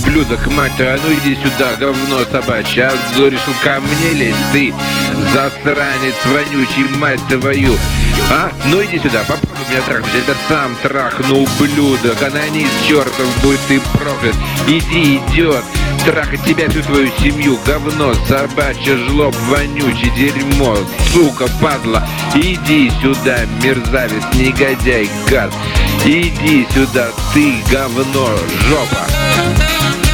ублюдок, мать твою, а ну иди сюда, говно собачье, а решил ко мне лезть, ты засранец вонючий, мать твою. А? Ну иди сюда, попробуй меня трахнуть, это сам трахну, ублюдок, анонист чертов, будь ты проклят. Иди, идет, трахать тебя, всю твою семью, говно собачье, жлоб, вонючий, дерьмо, сука, падла. Иди сюда, мерзавец, негодяй, гад. Иди сюда, ты говно, жопа.